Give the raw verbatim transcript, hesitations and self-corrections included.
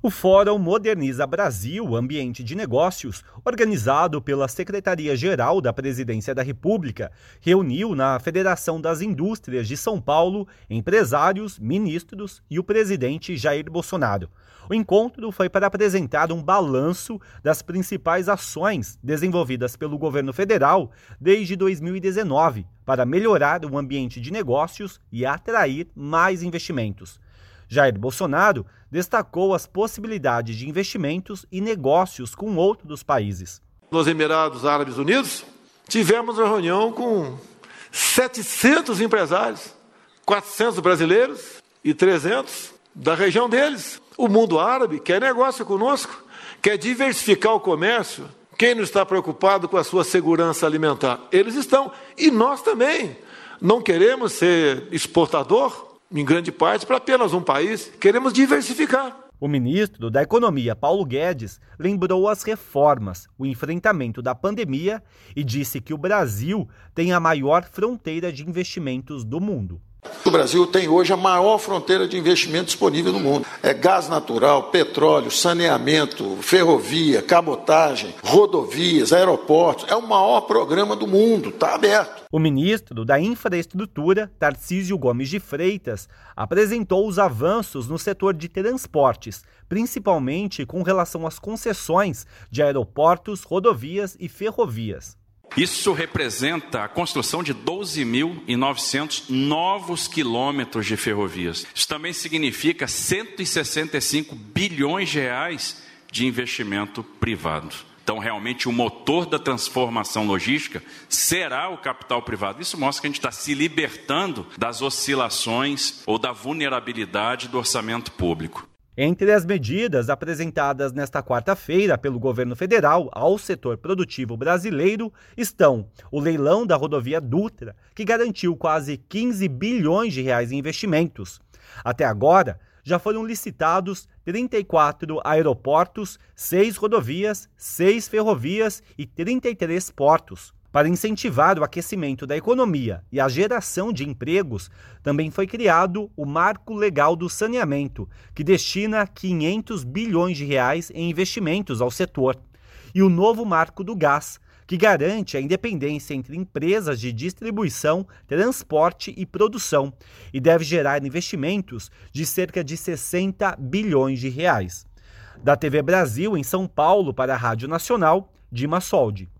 O Fórum Moderniza Brasil, Ambiente de Negócios, organizado pela Secretaria-Geral da Presidência da República, reuniu na Federação das Indústrias de São Paulo empresários, ministros e o presidente Jair Bolsonaro. O encontro foi para apresentar um balanço das principais ações desenvolvidas pelo governo federal desde dois mil e dezenove para melhorar o ambiente de negócios e atrair mais investimentos. Jair Bolsonaro destacou as possibilidades de investimentos e negócios com outros países. Nos Emirados Árabes Unidos, tivemos uma reunião com setecentos empresários, quatrocentos brasileiros e trezentos da região deles. O mundo árabe quer negócio conosco, quer diversificar o comércio. Quem não está preocupado com a sua segurança alimentar? Eles estão, e nós também. Não queremos ser exportador, em grande parte, para apenas um país. Queremos diversificar. O ministro da Economia, Paulo Guedes, lembrou as reformas, o enfrentamento da pandemia e disse que o Brasil tem a maior fronteira de investimentos do mundo. O Brasil tem hoje a maior fronteira de investimento disponível no mundo. É gás natural, petróleo, saneamento, ferrovia, cabotagem, rodovias, aeroportos. É o maior programa do mundo, está aberto. O ministro da Infraestrutura, Tarcísio Gomes de Freitas, apresentou os avanços no setor de transportes, principalmente com relação às concessões de aeroportos, rodovias e ferrovias. Isso representa a construção de doze mil e novecentos novos quilômetros de ferrovias. Isso também significa cento e sessenta e cinco bilhões de reais de investimento privado. Então, realmente, o motor da transformação logística será o capital privado. Isso mostra que a gente está se libertando das oscilações ou da vulnerabilidade do orçamento público. Entre as medidas apresentadas nesta quarta-feira pelo governo federal ao setor produtivo brasileiro estão o leilão da rodovia Dutra, que garantiu quase quinze bilhões de reais em investimentos. Até agora, já foram licitados trinta e quatro aeroportos, seis rodovias, seis ferrovias e trinta e três portos. Para incentivar o aquecimento da economia e a geração de empregos, também foi criado o Marco Legal do Saneamento, que destina quinhentos bilhões de reais em investimentos ao setor, e o novo Marco do Gás, que garante a independência entre empresas de distribuição, transporte e produção, e deve gerar investimentos de cerca de sessenta bilhões de reais. Da T V Brasil, em São Paulo, para a Rádio Nacional, Dima Soldi.